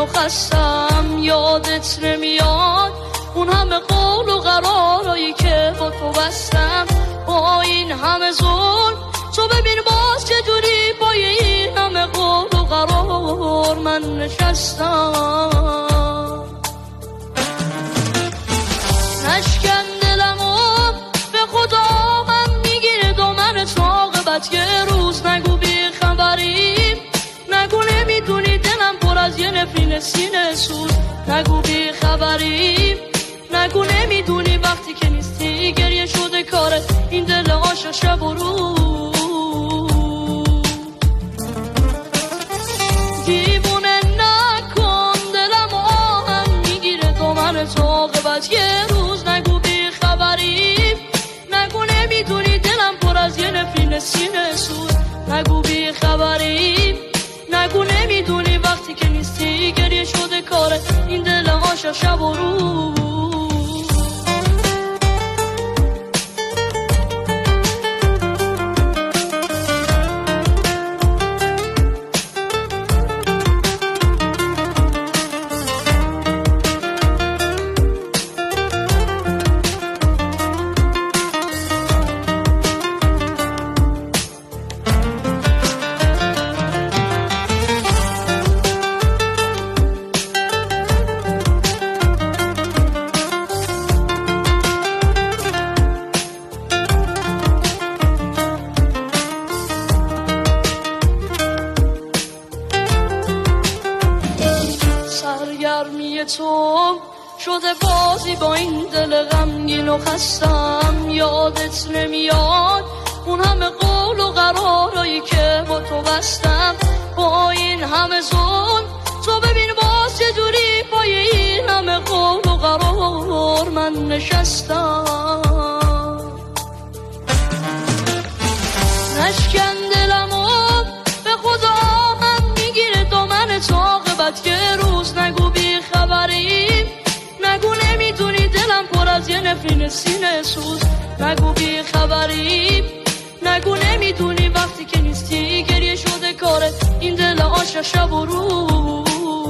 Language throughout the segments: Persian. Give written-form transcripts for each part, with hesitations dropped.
و خستم، یادت نمیاد اون همه قول و قرارایی که با تو بستم. با این همه ظلم تو ببین باز چجوری با این همه قول و قرار من نشستم. نشکن دلمو به خدا من میگیره دامن عاقبت یه روز. نگو بی خبریم، نگو نمیدونی دلم پر از یه نفرین سینه سوز. نگو بی خبریم، نگو نمیدونی وقتی که نیستی گریه شده کارت این دل عاشق شب و روز. دیوونه نکن دلم آهن میگیره دامن عاقبت یه روز. نگو بی خبریم، نگو نمیدونی دلم پر از یه نفرین سینه سوز. نگو بی خبریم، نگو نمیدونی وقتی که نیستی گریه شده کارت این دل عاشق شب و روز. سرگرمی تو شده بازی با این دل غمگین و خستم. یادت نمیاد اون همه قول و قرارایی که با تو بستم. با این همه ظلم تو ببین باز چجوری پای این همه قول و قرار من نشستم. نشکن دلمو به خدا هم میگیره دامن عاقبت یه روز. نگو بی خبریم، نگو نمیدونی دلم پر از یه نفرین سینه سوز. نگو بی خبریم، نگو نمیدونی وقتی که نیستی گریه شده کارت این دل عاشق شب و روز.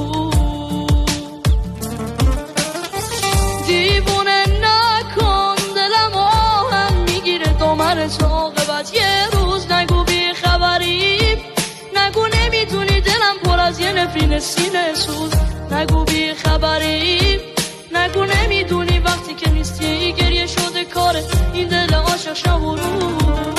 دیوونه نکن دلم آهن میگیره دامن عاقبت یه روز. نگو بی خبریم، نگو نمیدونی دلم پر از یه نفرین سینه سوز. نگو بی خبریم، نگو نمیدونی وقتی که نیستی گریه شده کارت این دل عاشق شب و روز.